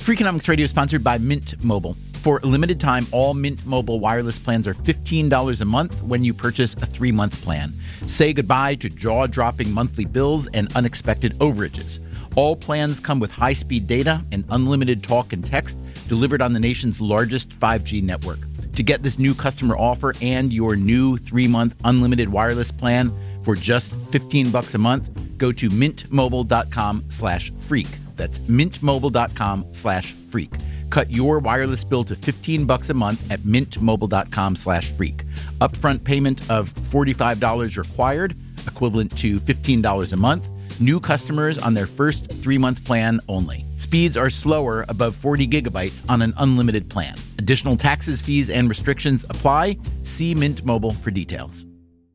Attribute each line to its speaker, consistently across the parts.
Speaker 1: Freakonomics Radio is sponsored by Mint Mobile. For a limited time, all Mint Mobile wireless plans are $15 a month when you purchase a 3-month plan. Say goodbye to jaw-dropping monthly bills and unexpected overages. All plans come with high-speed data and unlimited talk and text delivered on the nation's largest 5G network. To get this new customer offer and your new 3-month unlimited wireless plan for just $15 a month, go to mintmobile.com/freak. That's mintmobile.com/freak. Cut your wireless bill to $15 a month at mintmobile.com/freak. Upfront payment of $45 required, equivalent to $15 a month. New customers on their first 3-month plan only. Speeds are slower above 40 gigabytes on an unlimited plan. Additional taxes, fees, and restrictions apply. See Mint Mobile for details.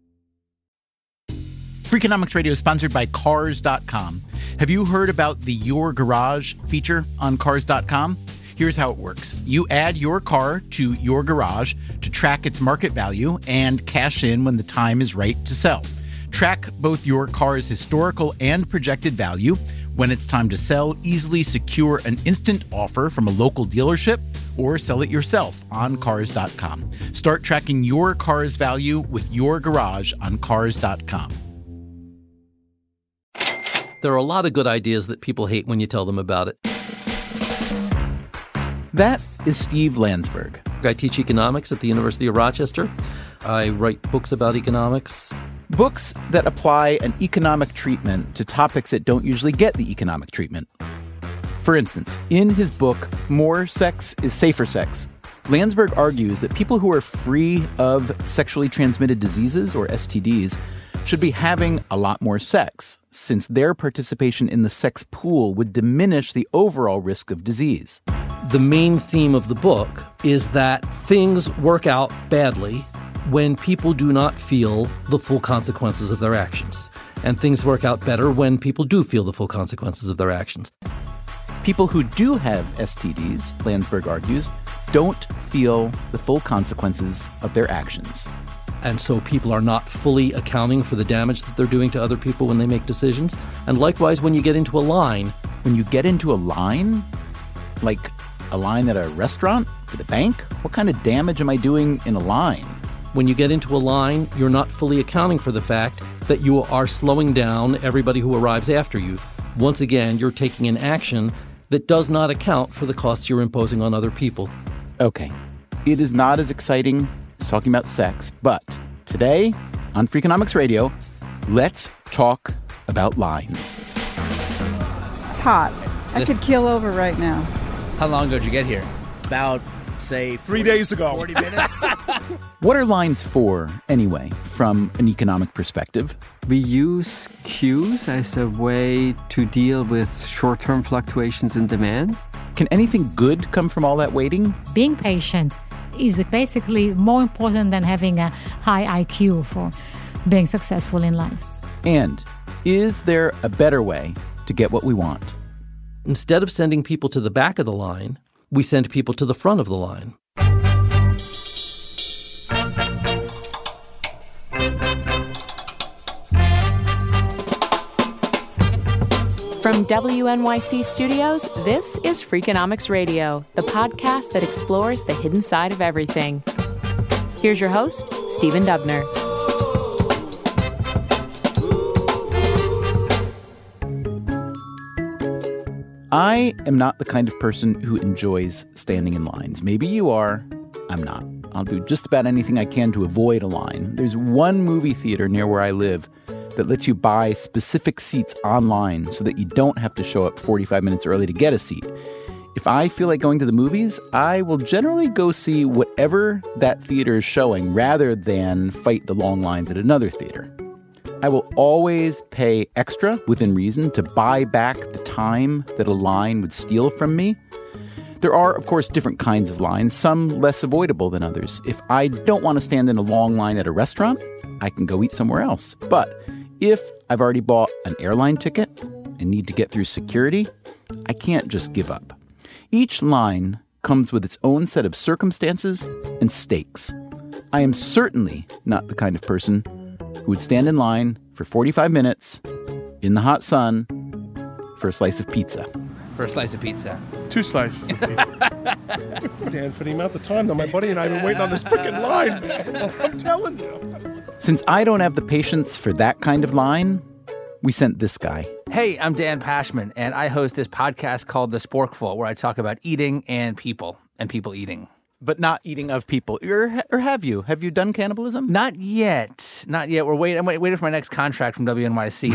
Speaker 1: Freakonomics Radio is sponsored by Cars.com. Have you heard about the Your Garage feature on Cars.com? Here's how it works. You add your car to your garage to track its market value and cash in when the time is right to sell. Track both your car's historical and projected value. When it's time to sell, easily secure an instant offer from a local dealership or sell it yourself on Cars.com. Start tracking your car's value with your garage on Cars.com.
Speaker 2: There are a lot of good ideas that people hate when you tell them about it.
Speaker 1: That is Steve Landsberg.
Speaker 2: I teach economics at the University of Rochester. I write books about economics.
Speaker 1: Books that apply an economic treatment to topics that don't usually get the economic treatment. For instance, in his book, More Sex is Safer Sex, Landsberg argues that people who are free of sexually transmitted diseases, or STDs, should be having a lot more sex, since their participation in the sex pool would diminish the overall risk of disease.
Speaker 2: The main theme of the book is that things work out badly when people do not feel the full consequences of their actions. And things work out better when people do feel the full consequences of their actions.
Speaker 1: People who do have STDs, Landsberg argues, don't feel the full consequences of their actions.
Speaker 2: And so people are not fully accounting for the damage that they're doing to other people when they make decisions. And likewise, when you get into a line.
Speaker 1: When you get into a line? Like a line at a restaurant? At the bank? What kind of damage am I doing in a line?
Speaker 2: When you get into a line, you're not fully accounting for the fact that you are slowing down everybody who arrives after you. Once again, you're taking an action that does not account for the costs you're imposing on other people.
Speaker 1: Okay. It is not as exciting as talking about sex, but today on Freakonomics Radio, let's talk about lines.
Speaker 3: It's hot. I could keel over right now.
Speaker 4: How long ago did you get here?
Speaker 5: About, say,
Speaker 6: 3 days ago.
Speaker 5: 40 minutes.
Speaker 1: What are lines for, anyway, from an economic perspective?
Speaker 7: We use queues as a way to deal with short-term fluctuations in demand.
Speaker 1: Can anything good come from all that waiting?
Speaker 8: Being patient is basically more important than having a high IQ for being successful in life.
Speaker 1: And is there a better way to get what we want?
Speaker 2: Instead of sending people to the back of the line, we send people to the front of the line.
Speaker 9: From WNYC Studios, this is Freakonomics Radio, the podcast that explores the hidden side of everything. Here's your host, Stephen Dubner.
Speaker 1: I am not the kind of person who enjoys standing in lines. Maybe you are. I'm not. I'll do just about anything I can to avoid a line. There's one movie theater near where I live that lets you buy specific seats online so that you don't have to show up 45 minutes early to get a seat. If I feel like going to the movies, I will generally go see whatever that theater is showing rather than fight the long lines at another theater. I will always pay extra, within reason, to buy back the time that a line would steal from me. There are, of course, different kinds of lines, some less avoidable than others. If I don't want to stand in a long line at a restaurant, I can go eat somewhere else. But if I've already bought an airline ticket and need to get through security, I can't just give up. Each line comes with its own set of circumstances and stakes. I am certainly not the kind of person who would stand in line for 45 minutes in the hot sun for a slice of pizza.
Speaker 4: for a slice of pizza?
Speaker 6: 2 slices of pizza. Dan, for the amount of time that my buddy and I have been waiting on this freaking line, man. I'm telling you.
Speaker 1: Since I don't have the patience for that kind of line, we sent this guy.
Speaker 4: Hey, I'm Dan Pashman, and I host this podcast called The Sporkful, where I talk about eating and people eating.
Speaker 1: But not eating of people. Or have you? Have you done cannibalism?
Speaker 4: Not yet. Not yet. I'm waiting for my next contract from WNYC.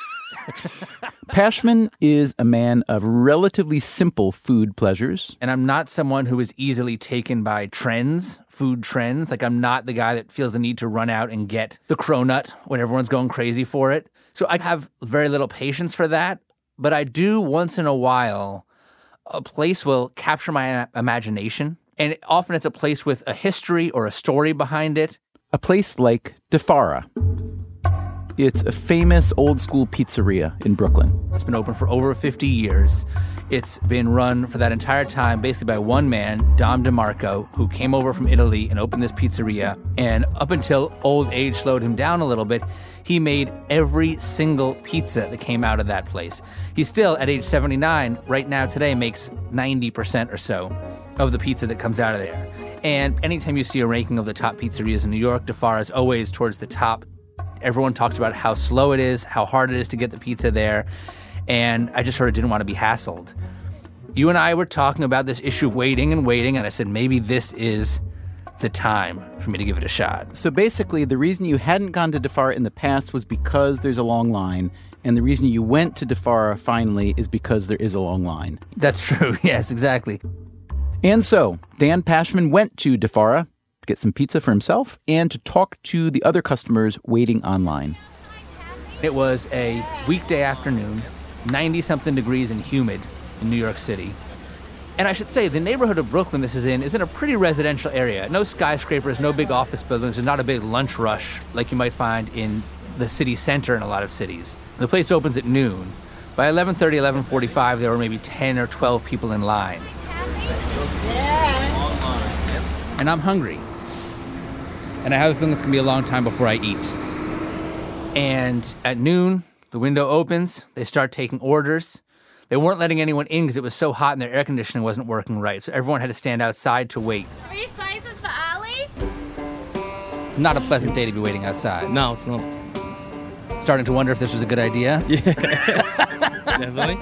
Speaker 1: Pashman is a man of relatively simple food pleasures.
Speaker 4: And I'm not someone who is easily taken by trends, food trends. Like, I'm not the guy that feels the need to run out and get the cronut when everyone's going crazy for it. So I have very little patience for that. But I do, once in a while, a place will capture my imagination. And often it's a place with a history or a story behind it.
Speaker 1: A place like DeFara. It's a famous old-school pizzeria in Brooklyn.
Speaker 4: It's been open for over 50 years. It's been run for that entire time basically by one man, Dom DeMarco, who came over from Italy and opened this pizzeria. And up until old age slowed him down a little bit, he made every single pizza that came out of that place. He still, at age 79, right now today, makes 90% or so of the pizza that comes out of there. And anytime you see a ranking of the top pizzerias in New York, DeFara is always towards the top. Everyone talks about how slow it is, how hard it is to get the pizza there, and I just sort of didn't want to be hassled. You and I were talking about this issue of waiting, and I said maybe this is the time for me to give it a shot.
Speaker 1: So basically, the reason you hadn't gone to DeFara in the past was because there's a long line, and the reason you went to DeFara finally is because there is a long line.
Speaker 4: That's true, yes, exactly.
Speaker 1: And so, Dan Pashman went to DeFara to get some pizza for himself and to talk to the other customers waiting online.
Speaker 4: It was a weekday afternoon, 90-something degrees and humid in New York City. And I should say, the neighborhood of Brooklyn this is in a pretty residential area. No skyscrapers, no big office buildings, and not a big lunch rush like you might find in the city center in a lot of cities. The place opens at noon. By 11:30, 11:45, there were maybe 10 or 12 people in line. And I'm hungry. And I have a feeling it's going to be a long time before I eat. And at noon, the window opens. They start taking orders. They weren't letting anyone in because it was so hot and their air conditioning wasn't working right. So everyone had to stand outside to wait.
Speaker 10: 3 slices for Ollie?
Speaker 4: It's not a pleasant day to be waiting outside.
Speaker 5: No, it's not.
Speaker 4: Starting to wonder if this was a good idea.
Speaker 5: Yeah, definitely.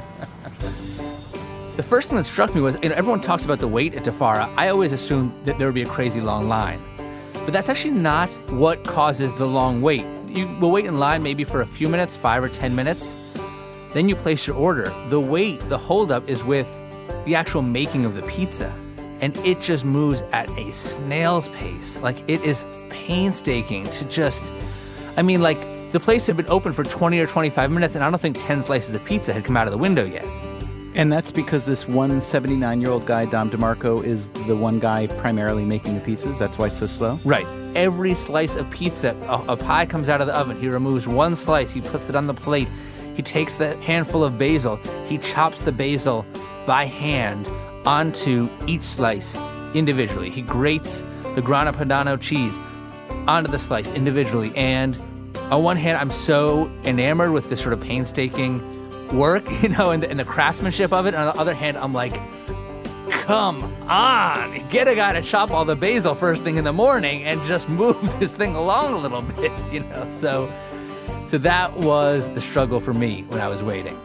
Speaker 4: The first thing that struck me was, everyone talks about the wait at DeFara. I always assumed that there would be a crazy long line. But that's actually not what causes the long wait. You will wait in line maybe for a few minutes, 5 or 10 minutes. Then you place your order. The wait, the holdup, is with the actual making of the pizza. And it just moves at a snail's pace. Like, it is painstaking to just... the place had been open for 20 or 25 minutes, and I don't think 10 slices of pizza had come out of the window yet.
Speaker 1: And that's because this one 79-year-old guy, Dom DeMarco, is the one guy primarily making the pizzas? That's why it's so slow?
Speaker 4: Right. Every slice of pizza, a pie comes out of the oven. He removes one slice. He puts it on the plate. He takes the handful of basil. He chops the basil by hand onto each slice individually. He grates the Grana Padano cheese onto the slice individually. And on one hand, I'm so enamored with this sort of painstaking work, and the craftsmanship of it. And on the other hand, I'm like, come on, get a guy to chop all the basil first thing in the morning and just move this thing along a little bit, So that was the struggle for me when I was waiting.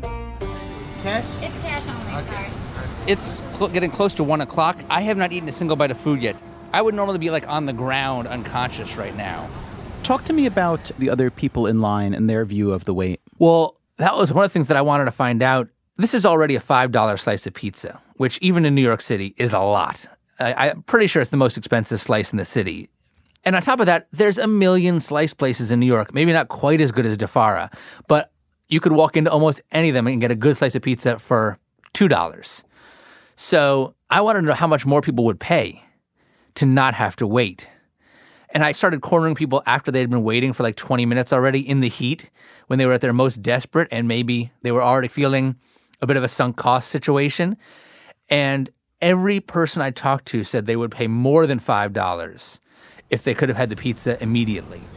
Speaker 10: Cash? It's cash only, sorry.
Speaker 4: It's getting close to 1 o'clock. I have not eaten a single bite of food yet. I would normally be on the ground, unconscious right now.
Speaker 1: Talk to me about the other people in line and their view of the wait.
Speaker 4: Well, that was one of the things that I wanted to find out. This is already a $5 slice of pizza, which even in New York City is a lot. I'm pretty sure it's the most expensive slice in the city. And on top of that, there's a million slice places in New York, maybe not quite as good as DeFara, but you could walk into almost any of them and get a good slice of pizza for $2. So I wanted to know how much more people would pay to not have to wait. And I started cornering people after they had been waiting for 20 minutes already in the heat when they were at their most desperate and maybe they were already feeling a bit of a sunk cost situation. And every person I talked to said they would pay more than $5 if they could have had the pizza immediately.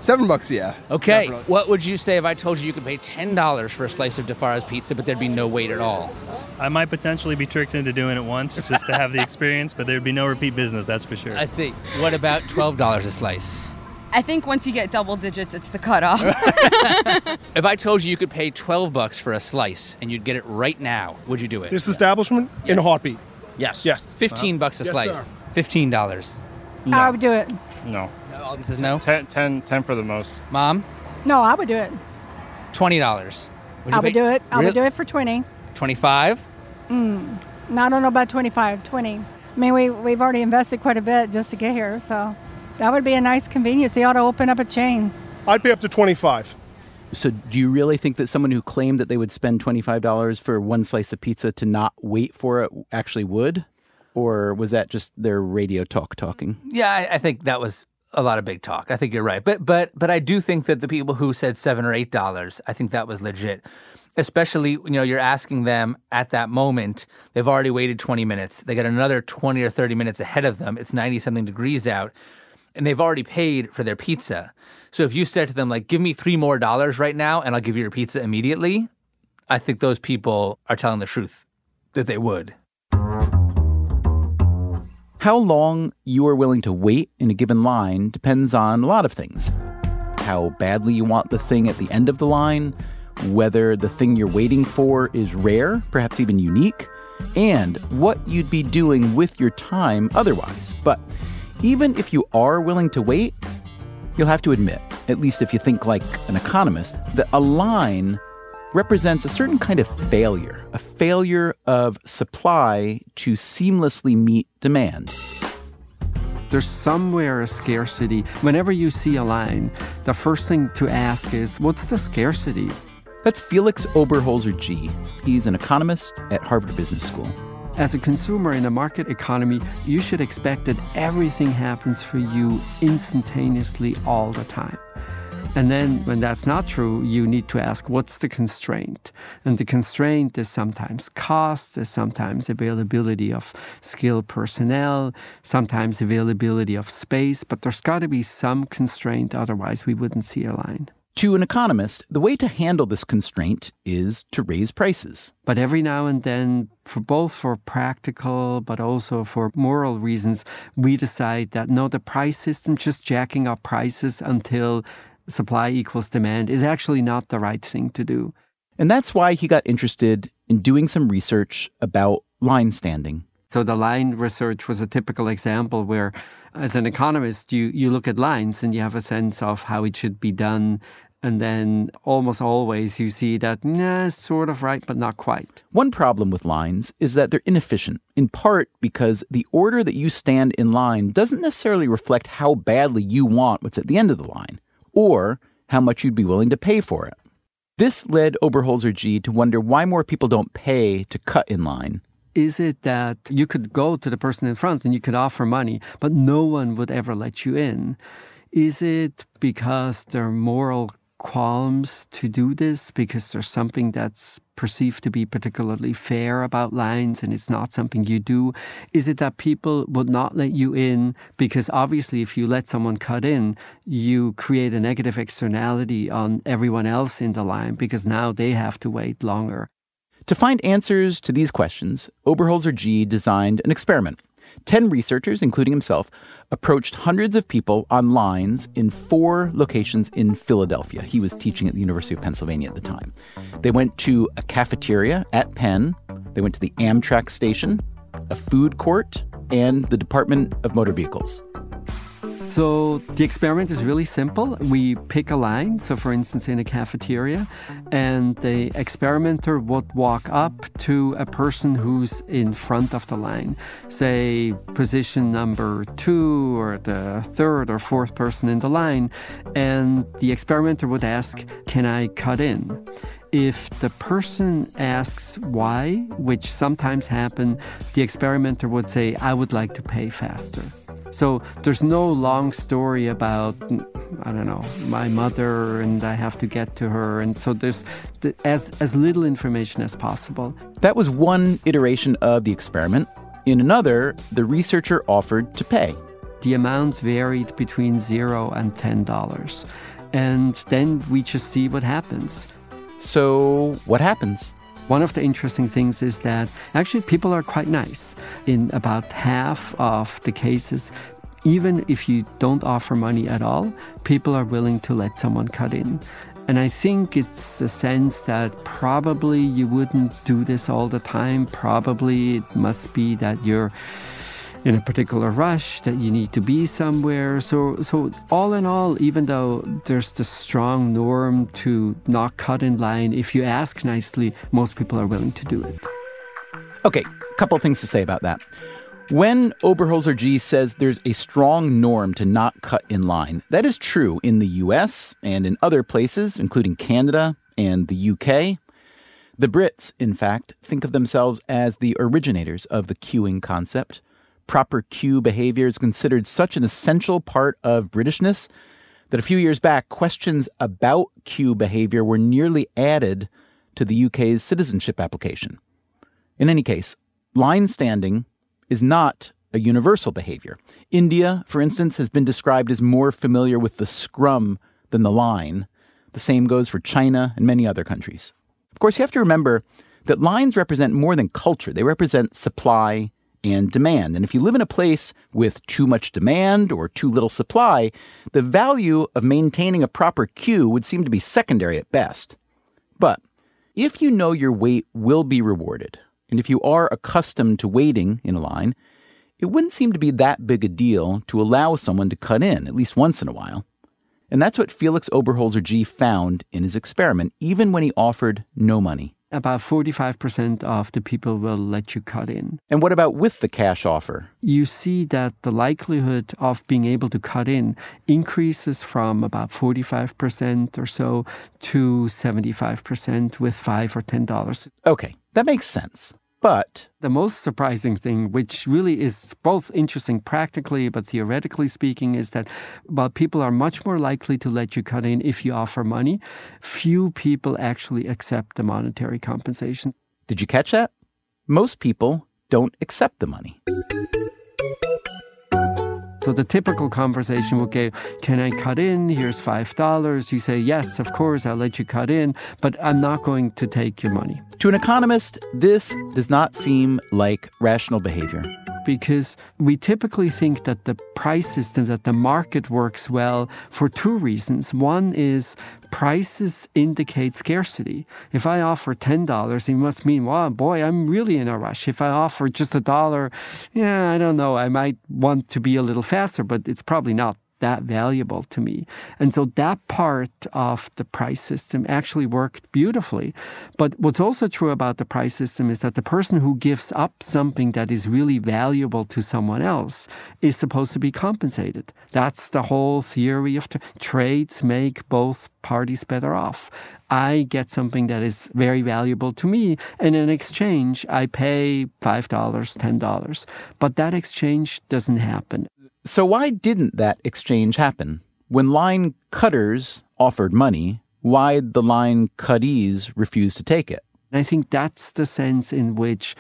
Speaker 6: $7, yeah.
Speaker 4: Okay,
Speaker 6: Definitely.
Speaker 4: what would you say if I told you could pay $10 for a slice of DeFara's pizza, but there'd be no wait at all?
Speaker 5: I might potentially be tricked into doing it once just to have the experience, but there'd be no repeat business, that's for sure.
Speaker 4: I see. What about $12 a slice?
Speaker 3: I think once you get double digits, it's the cutoff.
Speaker 4: If I told you could pay $12 for a slice and you'd get it right now, would you do it?
Speaker 6: This establishment in a heartbeat.
Speaker 4: Yes.
Speaker 6: Yes.
Speaker 4: $15 a
Speaker 6: Yes,
Speaker 4: slice.
Speaker 6: sir.
Speaker 4: $15.
Speaker 11: I would do it.
Speaker 5: No.
Speaker 4: No, Alden says no.
Speaker 5: 10 for the most.
Speaker 4: Mom?
Speaker 11: No, I would do it.
Speaker 4: $20.
Speaker 11: I would do it. I would do it for 20.
Speaker 4: 25?
Speaker 11: No, I don't know about 25, 20. I mean, we've already invested quite a bit just to get here, so that would be a nice convenience. They ought to open up a chain.
Speaker 6: I'd pay up to 25.
Speaker 1: So do you really think that someone who claimed that they would spend $25 for one slice of pizza to not wait for it actually would? Or was that just their radio talking?
Speaker 4: Yeah, I think that was a lot of big talk. I think you're right. But I do think that the people who said $7 or $8, I think that was legit. Especially, you're asking them at that moment, they've already waited 20 minutes. They got another 20 or 30 minutes ahead of them. It's 90-something degrees out. And they've already paid for their pizza. So if you said to them, like, give me $3 more right now and I'll give you your pizza immediately, I think those people are telling the truth that they would.
Speaker 1: How long you are willing to wait in a given line depends on a lot of things. How badly you want the thing at the end of the line, whether the thing you're waiting for is rare, perhaps even unique, and what you'd be doing with your time otherwise. But even if you are willing to wait, you'll have to admit, at least if you think like an economist, that a line represents a certain kind of failure, a failure of supply to seamlessly meet demand.
Speaker 7: There's somewhere a scarcity. Whenever you see a line, the first thing to ask is, what's the scarcity?
Speaker 1: That's Felix Oberholzer-G. He's an economist at Harvard Business School.
Speaker 7: As a consumer in a market economy, you should expect that everything happens for you instantaneously all the time. And then when that's not true, you need to ask, what's the constraint? And the constraint is sometimes cost, is sometimes availability of skilled personnel, sometimes availability of space, but there's got to be some constraint, otherwise we wouldn't see a line.
Speaker 1: To an economist, the way to handle this constraint is to raise prices.
Speaker 7: But every now and then, for practical but also for moral reasons, we decide that no, the price system, just jacking up prices until supply equals demand, is actually not the right thing to do.
Speaker 1: And that's why he got interested in doing some research about line standing.
Speaker 7: So the line research was a typical example where, as an economist, you look at lines and you have a sense of how it should be done. And then almost always you see that, it's sort of right, but not quite.
Speaker 1: One problem with lines is that they're inefficient, in part because the order that you stand in line doesn't necessarily reflect how badly you want what's at the end of the line, or how much you'd be willing to pay for it. This led Oberholzer-G to wonder why more people don't pay to cut in line.
Speaker 7: Is it that you could go to the person in front and you could offer money, but no one would ever let you in? Is it because there are moral qualms to do this, because there's something that's perceived to be particularly fair about lines and it's not something you do? Is it that people would not let you in because obviously if you let someone cut in, you create a negative externality on everyone else in the line because now they have to wait longer?
Speaker 1: To find answers to these questions, Oberholzer-G designed an experiment. 10 researchers, including himself, approached hundreds of people on lines in 4 locations in Philadelphia. He was teaching at the University of Pennsylvania at the time. They went to a cafeteria at Penn. They went to the Amtrak station, a food court, and the Department of Motor Vehicles.
Speaker 7: So the experiment is really simple. We pick a line, so for instance in a cafeteria, and the experimenter would walk up to a person who's in front of the line, say position number 2 or the 3rd or 4th person in the line, and the experimenter would ask, can I cut in? If the person asks why, which sometimes happen, the experimenter would say, I would like to pay faster. So there's no long story about, I don't know, my mother and I have to get to her. And so there's as little information as possible.
Speaker 1: That was one iteration of the experiment. In another, the researcher offered to pay.
Speaker 7: The amount varied between $0 and $10. and then we just see what happens.
Speaker 1: So what happens?
Speaker 7: One of the interesting things is that actually people are quite nice. In about half of the cases, even if you don't offer money at all, people are willing to let someone cut in. And I think it's a sense that probably you wouldn't do this all the time. Probably it must be that you're in a particular rush, that you need to be somewhere. So all in all, even though there's the strong norm to not cut in line, if you ask nicely, most people are willing to do it.
Speaker 1: Okay, a couple of things to say about that. When Oberholzer G says there's a strong norm to not cut in line, that is true in the US and in other places, including Canada and the UK. The Brits, in fact, think of themselves as the originators of the queuing concept. Proper queue behavior is considered such an essential part of Britishness that a few years back, questions about queue behavior were nearly added to the UK's citizenship application. In any case, line standing is not a universal behavior. India, for instance, has been described as more familiar with the scrum than the line. The same goes for China and many other countries. Of course, you have to remember that lines represent more than culture. They represent supply and demand. And if you live in a place with too much demand or too little supply, the value of maintaining a proper queue would seem to be secondary at best. But if you know your wait will be rewarded, and if you are accustomed to waiting in a line, it wouldn't seem to be that big a deal to allow someone to cut in, at least once in a while. And that's what Felix Oberholzer G found in his experiment, even when he offered no money.
Speaker 7: About 45% of the people will let you cut in.
Speaker 1: And what about with the cash offer?
Speaker 7: You see that the likelihood of being able to cut in increases from about 45% or so to 75% with $5 or $10.
Speaker 1: Okay, that makes sense. But
Speaker 7: the most surprising thing, which really is both interesting practically but theoretically speaking, is that while people are much more likely to let you cut in if you offer money, few people actually accept the monetary compensation.
Speaker 1: Did you catch that? Most people don't accept the money.
Speaker 7: So the typical conversation will go, can I cut in? Here's $5. You say, yes, of course, I'll let you cut in, but I'm not going to take your money.
Speaker 1: To an economist, this does not seem like rational behavior.
Speaker 7: Because we typically think that the price system, that the market works well for two reasons. One is prices indicate scarcity. If I offer $10, it must mean, wow, boy, I'm really in a rush. If I offer just $1, I don't know, I might want to be a little faster, but it's probably not that valuable to me. And so that part of the price system actually worked beautifully. But what's also true about the price system is that the person who gives up something that is really valuable to someone else is supposed to be compensated. That's the whole theory of trades make both parties better off. I get something that is very valuable to me, and in exchange, I pay $5, $10. But that exchange doesn't happen.
Speaker 1: So why didn't that exchange happen? When line cutters offered money, why'd the line cuttees refuse to take it?
Speaker 7: I think that's the sense in which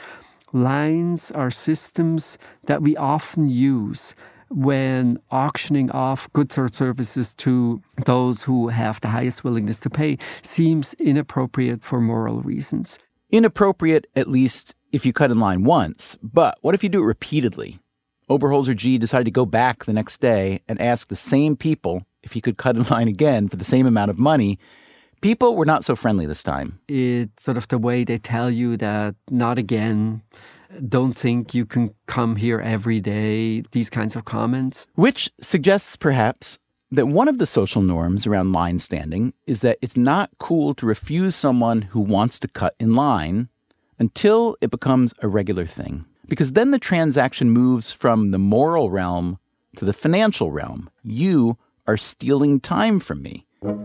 Speaker 7: lines are systems that we often use when auctioning off goods or services to those who have the highest willingness to pay seems inappropriate for moral reasons.
Speaker 1: Inappropriate, at least, if you cut in line once. But what if you do it repeatedly? Oberholzer G decided to go back the next day and ask the same people if he could cut in line again for the same amount of money. People were not so friendly this time.
Speaker 7: It's sort of the way they tell you that not again, don't think you can come here every day, these kinds of comments.
Speaker 1: Which suggests perhaps that one of the social norms around line standing is that it's not cool to refuse someone who wants to cut in line until it becomes a regular thing. Because then the transaction moves from the moral realm to the financial realm. You are stealing time from me.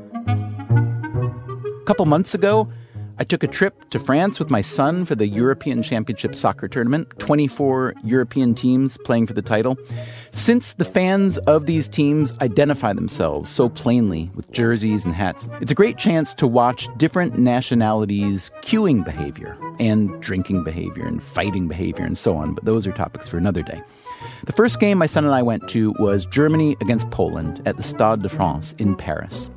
Speaker 1: A couple months ago, I took a trip to France with my son for the European Championship soccer tournament, 24 European teams playing for the title. Since the fans of these teams identify themselves so plainly with jerseys and hats, it's a great chance to watch different nationalities' queuing behavior and drinking behavior and fighting behavior and so on, but those are topics for another day. The first game my son and I went to was Germany against Poland at the Stade de France in Paris.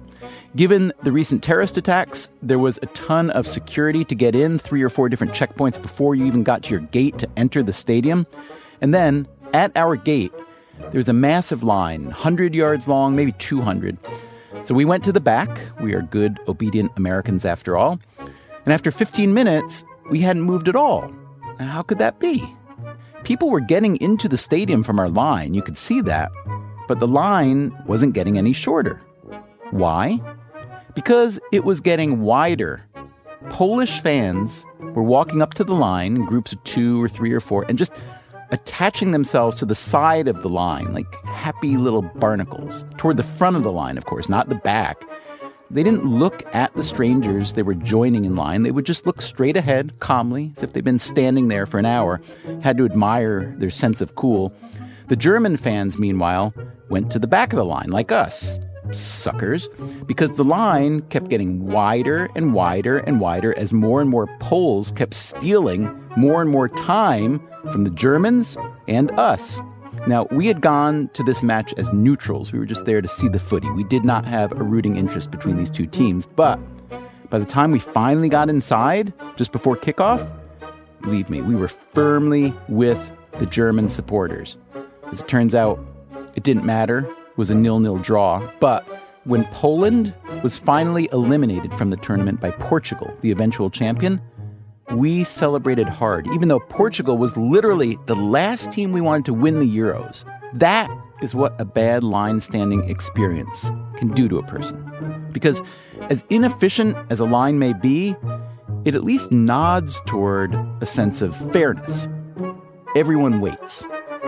Speaker 1: Given the recent terrorist attacks, there was a ton of security to get in, 3 or 4 different checkpoints before you even got to your gate to enter the stadium. And then, at our gate, there's a massive line, 100 yards long, maybe 200. So we went to the back. We are good, obedient Americans after all. And after 15 minutes, we hadn't moved at all. How could that be? People were getting into the stadium from our line. You could see that. But the line wasn't getting any shorter. Why? Because it was getting wider. Polish fans were walking up to the line in groups of 2 or 3 or 4 and just attaching themselves to the side of the line like happy little barnacles. Toward the front of the line, of course, not the back. They didn't look at the strangers they were joining in line. They would just look straight ahead, calmly, as if they'd been standing there for an hour, had to admire their sense of cool. The German fans, meanwhile, went to the back of the line, like us. Suckers. Because the line kept getting wider and wider and wider as more and more Poles kept stealing more and more time from the Germans and us. Now, we had gone to this match as neutrals. We were just there to see the footy. We did not have a rooting interest between these two teams. But by the time we finally got inside, just before kickoff, believe me, we were firmly with the German supporters. As it turns out, it didn't matter. It was a 0-0 draw. But when Poland was finally eliminated from the tournament by Portugal, the eventual champion, we celebrated hard, even though Portugal was literally the last team we wanted to win the Euros. That is what a bad line standing experience can do to a person. Because as inefficient as a line may be, it at least nods toward a sense of fairness. Everyone waits.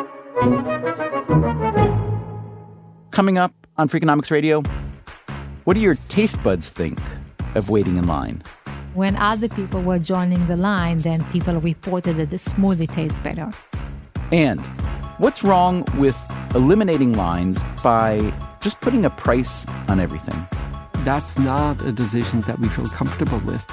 Speaker 1: Coming up on Freakonomics Radio, what do your taste buds think of waiting in line?
Speaker 8: When other people were joining the line, then people reported that the smoothie tastes better.
Speaker 1: And what's wrong with eliminating lines by just putting a price on everything?
Speaker 7: That's not a decision that we feel comfortable with.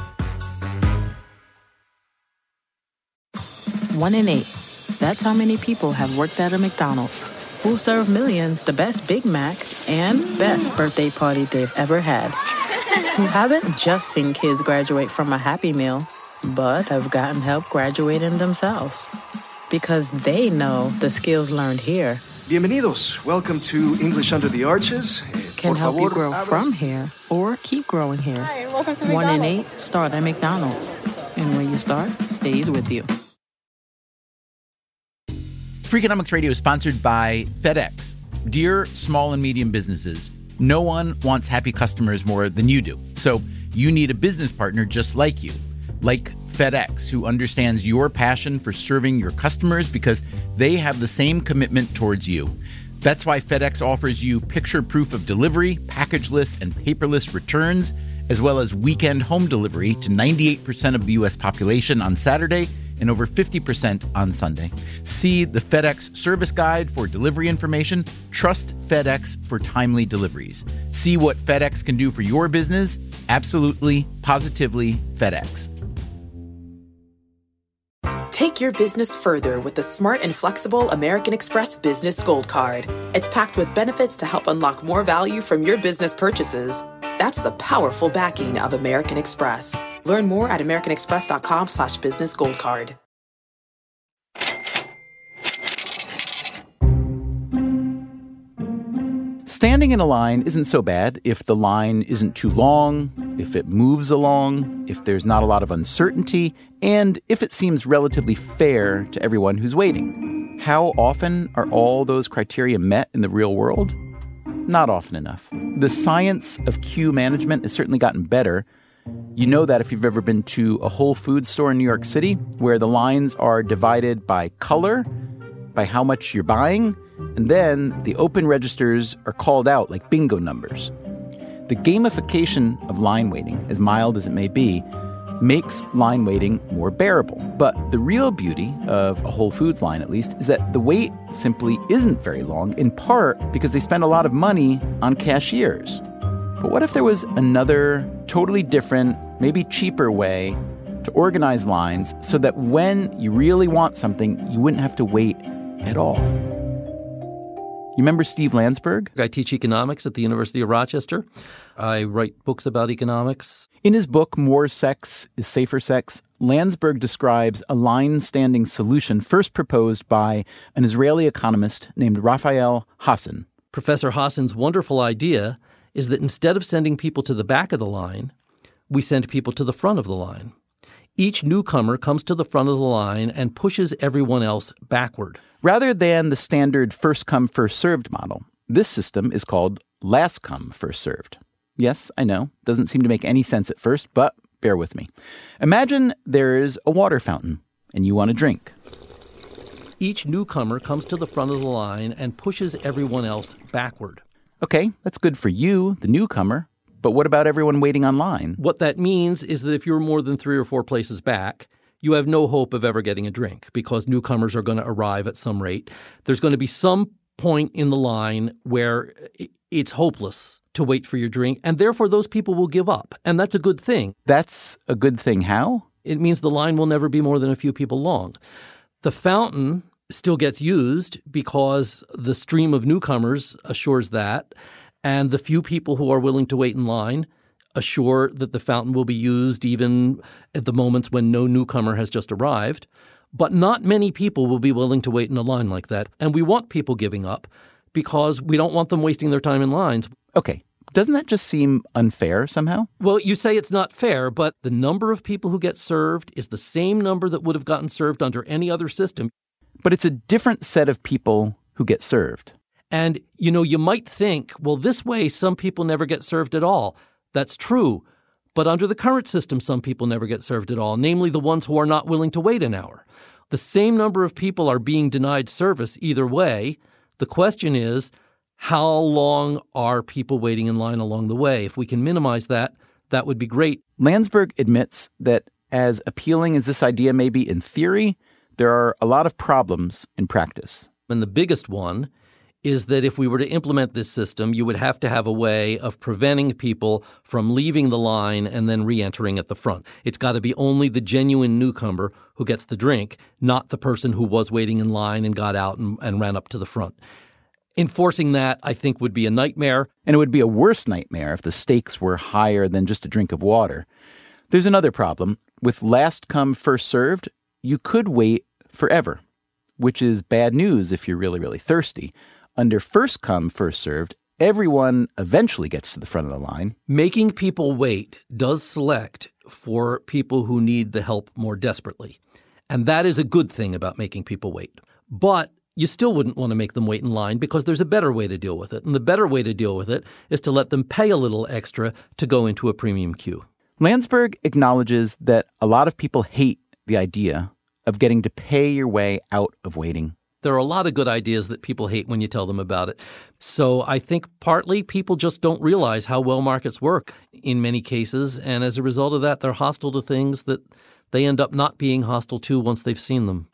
Speaker 9: 1 in 8. That's how many people have worked at a McDonald's. Who serve millions the best Big Mac and best birthday party they've ever had. Who haven't just seen kids graduate from a Happy Meal, but have gotten help graduating themselves. Because they know the skills learned here
Speaker 12: Bienvenidos. Welcome to English Under the Arches.
Speaker 9: Can help you grow from here or keep growing here.
Speaker 10: Hi, and welcome to
Speaker 9: 1 in
Speaker 10: McDonald's.
Speaker 9: 8 start at McDonald's. And where you start stays with you.
Speaker 1: Freakonomics Radio is sponsored by FedEx. Dear small and medium businesses, no one wants happy customers more than you do. So you need a business partner just like you, like FedEx, who understands your passion for serving your customers because they have the same commitment towards you. That's why FedEx offers you picture proof of delivery, packageless and paperless returns, as well as weekend home delivery to 98% of the U.S. population on Saturday and over 50% on Sunday. See the FedEx service guide for delivery information. Trust FedEx for timely deliveries. See what FedEx can do for your business. Absolutely, positively FedEx.
Speaker 13: Take your business further with the smart and flexible American Express Business Gold Card. It's packed with benefits to help unlock more value from your business purchases. That's the powerful backing of American Express. Learn more at americanexpress.com/businessgoldcard.
Speaker 1: Standing in a line isn't so bad if the line isn't too long, if it moves along, if there's not a lot of uncertainty, and if it seems relatively fair to everyone who's waiting. How often are all those criteria met in the real world? Not often enough. The science of queue management has certainly gotten better. You know that if you've ever been to a Whole Foods store in New York City, where the lines are divided by color, by how much you're buying, and then the open registers are called out like bingo numbers. The gamification of line waiting, as mild as it may be, makes line waiting more bearable. But the real beauty of a Whole Foods line, at least, is that the wait simply isn't very long, in part because they spend a lot of money on cashiers. But what if there was another, totally different, maybe cheaper way to organize lines so that when you really want something, you wouldn't have to wait at all? You remember Steve Landsberg?
Speaker 2: I teach economics at the University of Rochester. I write books about economics.
Speaker 1: In his book, More Sex is Safer Sex, Landsberg describes a line-standing solution first proposed by an Israeli economist named Raphael Hassan.
Speaker 2: Professor Hassan's wonderful idea is that instead of sending people to the back of the line, we send people to the front of the line. Each newcomer comes to the front of the line and pushes everyone else backward.
Speaker 1: Rather than the standard first-come, first-served model, this system is called last-come, first-served. Yes, I know, doesn't seem to make any sense at first, but bear with me. Imagine there is a water fountain, and you want a drink.
Speaker 2: Each newcomer comes to the front of the line and pushes everyone else backward.
Speaker 1: Okay, that's good for you, the newcomer, but what about everyone waiting online?
Speaker 2: What that means is that if you're more than 3 or 4 places back, you have no hope of ever getting a drink because newcomers are going to arrive at some rate. There's going to be some point in the line where it's hopeless to wait for your drink, and therefore those people will give up. And that's a good thing.
Speaker 1: That's a good thing. How?
Speaker 2: It means the line will never be more than a few people long. The fountain still gets used because the stream of newcomers assures that, and the few people who are willing to wait in line assure that the fountain will be used even at the moments when no newcomer has just arrived. But not many people will be willing to wait in a line like that. And we want people giving up because we don't want them wasting their time in lines.
Speaker 1: Okay. Doesn't that just seem unfair somehow?
Speaker 2: Well, you say it's not fair, but the number of people who get served is the same number that would have gotten served under any other system.
Speaker 1: But it's a different set of people who get served.
Speaker 2: And, you might think, well, this way some people never get served at all. That's true. But under the current system, some people never get served at all, namely the ones who are not willing to wait an hour. The same number of people are being denied service either way. The question is, how long are people waiting in line along the way? If we can minimize that, that would be great.
Speaker 1: Landsberg admits that as appealing as this idea may be in theory, there are a lot of problems in practice.
Speaker 2: And the biggest one is that if we were to implement this system, you would have to have a way of preventing people from leaving the line and then re-entering at the front. It's got to be only the genuine newcomer who gets the drink, not the person who was waiting in line and got out and ran up to the front. Enforcing that, I think, would be a nightmare.
Speaker 1: And it would be a worse nightmare if the stakes were higher than just a drink of water. There's another problem. With last come, first served, you could wait forever, which is bad news if you're really, really thirsty. Under first come, first served, everyone eventually gets to the front of the line.
Speaker 2: Making people wait does select for people who need the help more desperately. And that is a good thing about making people wait. But you still wouldn't want to make them wait in line because there's a better way to deal with it. And the better way to deal with it is to let them pay a little extra to go into a premium queue.
Speaker 1: Landsberg acknowledges that a lot of people hate the idea of getting to pay your way out of waiting.
Speaker 2: There are a lot of good ideas that people hate when you tell them about it. So I think partly people just don't realize how well markets work in many cases. And as a result of that, they're hostile to things that they end up not being hostile to once they've seen them.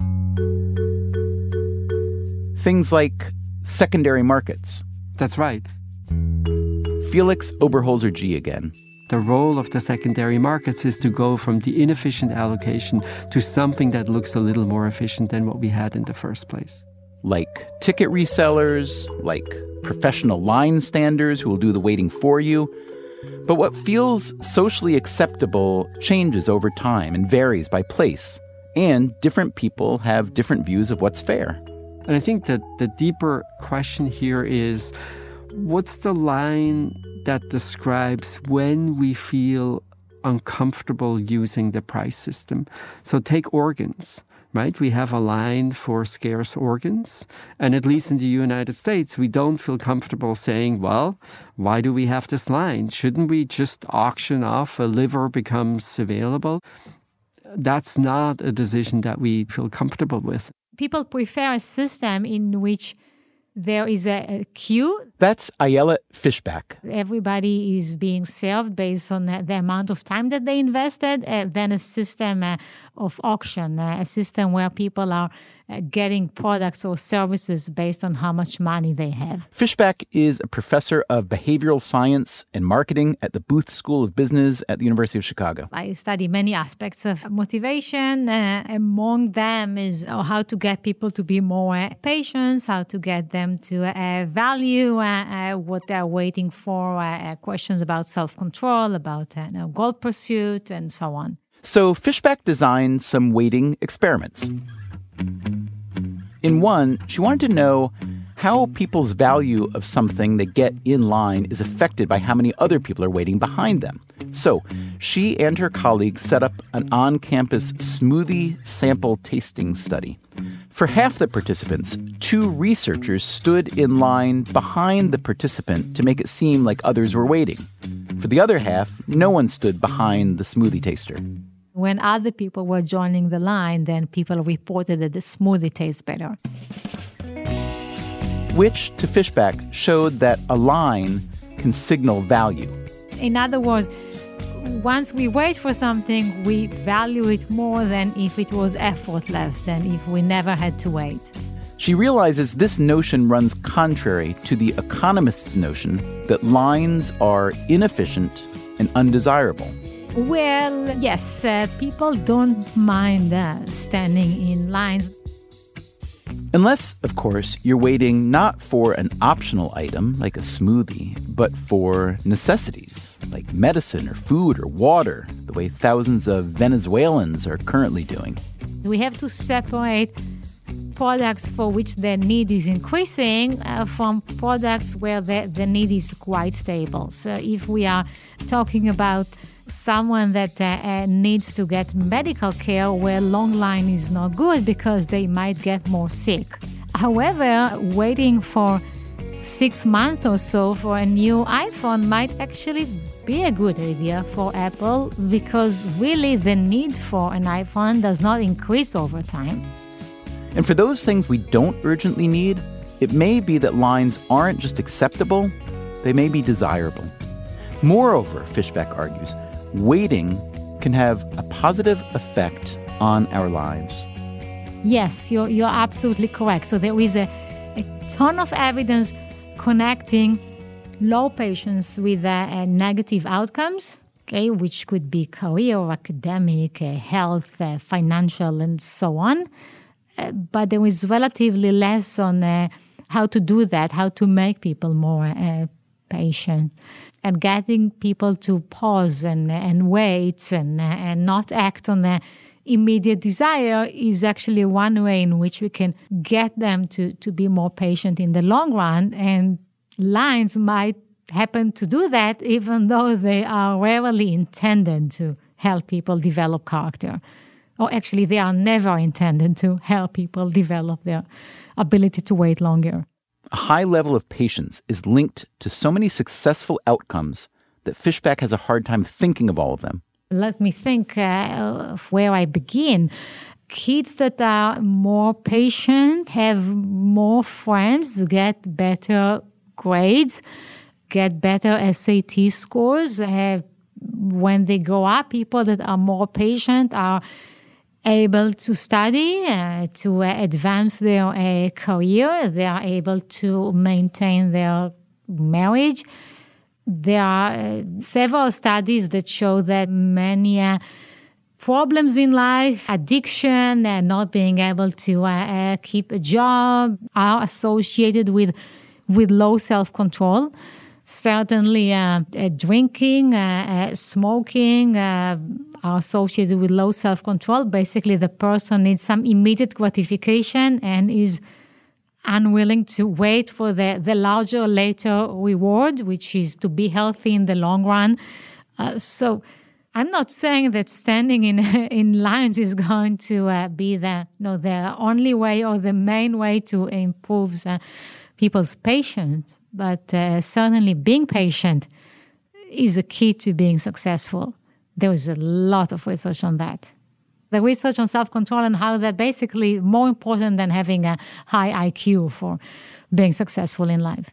Speaker 1: Things like secondary markets.
Speaker 7: That's right.
Speaker 1: Felix Oberholzer-G again.
Speaker 7: The role of the secondary markets is to go from the inefficient allocation to something that looks a little more efficient than what we had in the first place.
Speaker 1: Like ticket resellers, like professional line standers who will do the waiting for you. But what feels socially acceptable changes over time and varies by place. And different people have different views of what's fair.
Speaker 7: And I think that the deeper question here is, what's the line that describes when we feel uncomfortable using the price system? So take organs, right? We have a line for scarce organs. And at least in the United States, we don't feel comfortable saying, well, why do we have this line? Shouldn't we just auction off a liver becomes available? That's not a decision that we feel comfortable with.
Speaker 8: People prefer a system in which there is a queue.
Speaker 1: That's Ayala Fishback.
Speaker 8: Everybody is being served based on the amount of time that they invested, then a system of auction, a system where people are getting products or services based on how much money they have.
Speaker 1: Fischbach is a professor of behavioral science and marketing at the Booth School of Business at the University of Chicago.
Speaker 8: I study many aspects of motivation. Among them is how to get people to be more patient, how to get them to value what they're waiting for, questions about self-control, about goal pursuit, and so on.
Speaker 1: So Fischbach designed some waiting experiments. In one, she wanted to know how people's value of something they get in line is affected by how many other people are waiting behind them. So she and her colleagues set up an on-campus smoothie sample tasting study. For half the participants, 2 researchers stood in line behind the participant to make it seem like others were waiting. For the other half, no one stood behind the smoothie taster.
Speaker 8: When other people were joining the line, then people reported that the smoothie tastes better.
Speaker 1: Which, to Fischbach, showed that a line can signal value.
Speaker 8: In other words, once we wait for something, we value it more than if it was effortless, than if we never had to wait.
Speaker 1: She realizes this notion runs contrary to the economist's notion that lines are inefficient and undesirable.
Speaker 8: Well, yes, people don't mind standing in lines.
Speaker 1: Unless, of course, you're waiting not for an optional item like a smoothie, but for necessities like medicine or food or water, the way thousands of Venezuelans are currently doing.
Speaker 8: We have to separate products for which the need is increasing from products where the need is quite stable. So if we are talking about someone that needs to get medical care where long line is not good because they might get more sick. However, waiting for 6 months or so for a new iPhone might actually be a good idea for Apple because really the need for an iPhone does not increase over time.
Speaker 1: And for those things we don't urgently need, it may be that lines aren't just acceptable, they may be desirable. Moreover, Fischbach argues, waiting can have a positive effect on our lives.
Speaker 8: Yes, you're absolutely correct. So there is a ton of evidence connecting low patience with negative outcomes, okay, which could be career, academic, health, financial, and so on. But there is relatively less on how to do that, how to make people more patient. And getting people to pause and wait and not act on the immediate desire is actually one way in which we can get them to be more patient in the long run. And lines might happen to do that, even though they are rarely intended to help people develop character. Or actually, they are never intended to help people develop their ability to wait longer.
Speaker 1: A high level of patience is linked to so many successful outcomes that Fischbach has a hard time thinking of all of them.
Speaker 8: Let me think of where I begin. Kids that are more patient have more friends, get better grades, get better SAT scores. When they grow up, people that are more patient are able to study, to advance their career. They are able to maintain their marriage. There are several studies that show that many problems in life, addiction, and not being able to keep a job are associated with low self-control. Certainly, drinking, smoking are associated with low self-control. Basically, the person needs some immediate gratification and is unwilling to wait for the larger, later reward, which is to be healthy in the long run. So I'm not saying that standing in lines is going to be the only way or the main way to improve people's patience, but certainly being patient is a key to being successful. There is a lot of research on that. The research on self-control and how that basically more important than having a high IQ for being successful in life.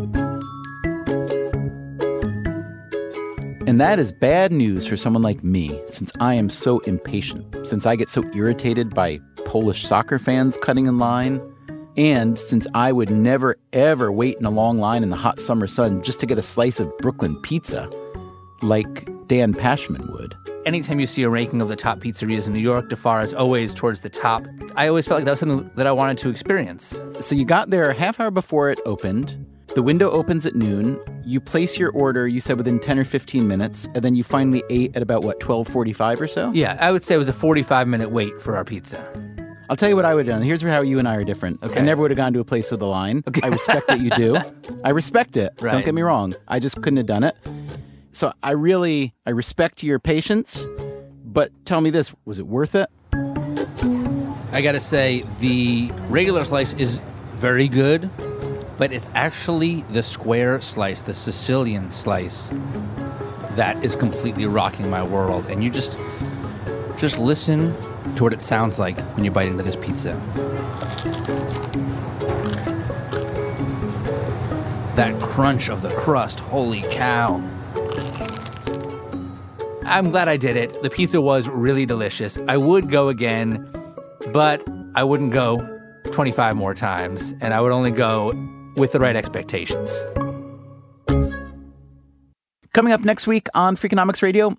Speaker 1: And that is bad news for someone like me, since I am so impatient, since I get so irritated by Polish soccer fans cutting in line. And since I would never, ever wait in a long line in the hot summer sun just to get a slice of Brooklyn pizza, like Dan Pashman would.
Speaker 4: Anytime you see a ranking of the top pizzerias in New York, Darfur is always towards the top. I always felt like that was something that I wanted to experience.
Speaker 1: So you got there a half hour before it opened. The window opens at noon. You place your order, you said, within 10 or 15 minutes, and then you finally ate at about, 12:45 or so?
Speaker 4: Yeah, I would say it was a 45-minute wait for our pizza.
Speaker 1: I'll tell you what I would have done. Here's how you and I are different.
Speaker 4: Okay.
Speaker 1: I never would have gone to a place with a line. Okay. I respect that you do. I respect it.
Speaker 4: Right.
Speaker 1: Don't get me wrong. I just couldn't have done it. So I respect your patience, but tell me this, was it worth it?
Speaker 4: I gotta say, the regular slice is very good, but it's actually the square slice, the Sicilian slice, that is completely rocking my world. And you just listen to what it sounds like when you bite into this pizza. That crunch of the crust, holy cow. I'm glad I did it. The pizza was really delicious. I would go again, but I wouldn't go 25 more times, and I would only go with the right expectations.
Speaker 1: Coming up next week on Freakonomics Radio,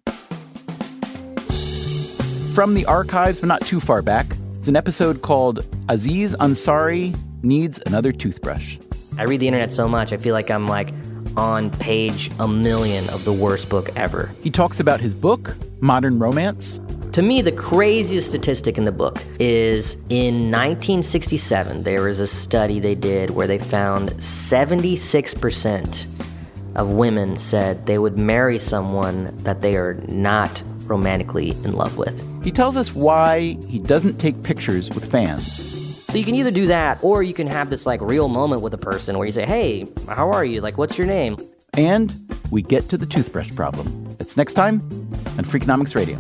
Speaker 1: from the archives, but not too far back, it's an episode called Aziz Ansari Needs Another Toothbrush.
Speaker 14: I read the internet so much, I feel like I'm on page 1,000,000 of the worst book ever.
Speaker 1: He talks about his book, Modern Romance.
Speaker 14: To me, the craziest statistic in the book is in 1967, there was a study they did where they found 76% of women said they would marry someone that they are not romantically in love with.
Speaker 1: He tells us why he doesn't take pictures with fans.
Speaker 14: So you can either do that, or you can have this real moment with a person where you say, hey, how are you? What's your name?
Speaker 1: And we get to the toothbrush problem. It's next time on Freakonomics Radio.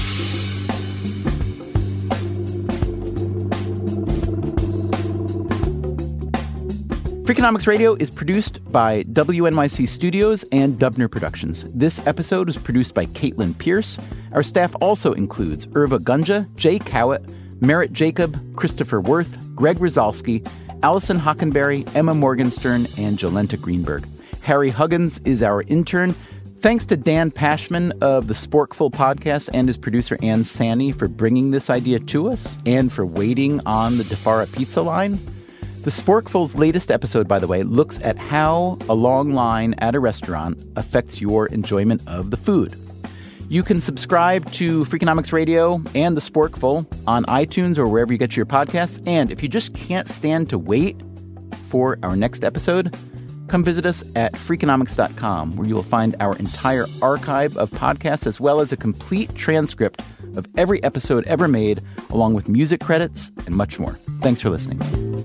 Speaker 1: Freakonomics Radio is produced by WNYC Studios and Dubner Productions. This episode was produced by Caitlin Pierce. Our staff also includes Irva Gunja, Jay Cowett, Merritt Jacob, Christopher Worth, Greg Rosalsky, Allison Hockenberry, Emma Morgenstern, and Jolenta Greenberg. Harry Huggins is our intern. Thanks to Dan Pashman of the Sporkful podcast and his producer Ann Sani for bringing this idea to us and for waiting on the Darfur pizza line. The Sporkful's latest episode, by the way, looks at how a long line at a restaurant affects your enjoyment of the food. You can subscribe to Freakonomics Radio and The Sporkful on iTunes or wherever you get your podcasts. And if you just can't stand to wait for our next episode, come visit us at Freakonomics.com, where you will find our entire archive of podcasts as well as a complete transcript of every episode ever made, along with music credits and much more. Thanks for listening.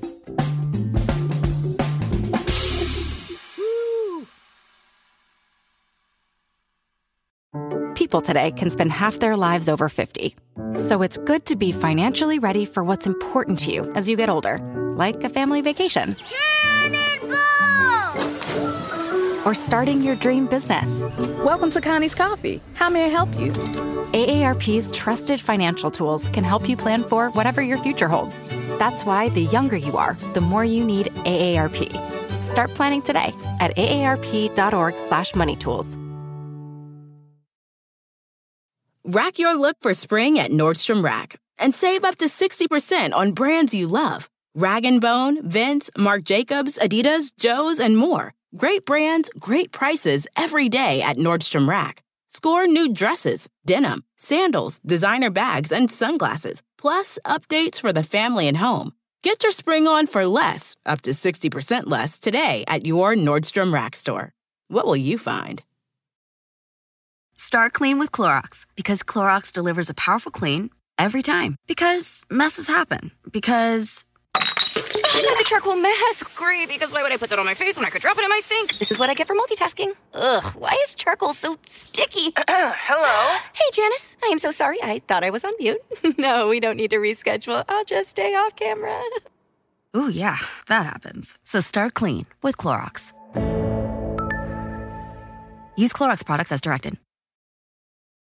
Speaker 15: People today can spend half their lives over 50. So it's good to be financially ready for what's important to you as you get older, like a family vacation. Cannonball! Or starting your dream business.
Speaker 16: Welcome to Connie's Coffee. How may I help you?
Speaker 15: AARP's trusted financial tools can help you plan for whatever your future holds. That's why the younger you are, the more you need AARP. Start planning today at aarp.org/moneytools.
Speaker 17: Rack your look for spring at Nordstrom Rack and save up to 60% on brands you love. Rag & Bone, Vince, Marc Jacobs, Adidas, Joe's, and more. Great brands, great prices every day at Nordstrom Rack. Score new dresses, denim, sandals, designer bags, and sunglasses, plus updates for the family and home. Get your spring on for less, up to 60% less, today at your Nordstrom Rack store. What will you find?
Speaker 18: Start clean with Clorox, because Clorox delivers a powerful clean every time. Because messes happen. Because the charcoal mask. Great, because why would I put that on my face when I could drop it in my sink? This is what I get for multitasking. Ugh, why is charcoal so sticky?
Speaker 19: Hello?
Speaker 18: Hey, Janice. I am so sorry. I thought I was on mute. No, we don't need to reschedule. I'll just stay off camera. Ooh, yeah, that happens. So start clean with Clorox. Use Clorox products as directed.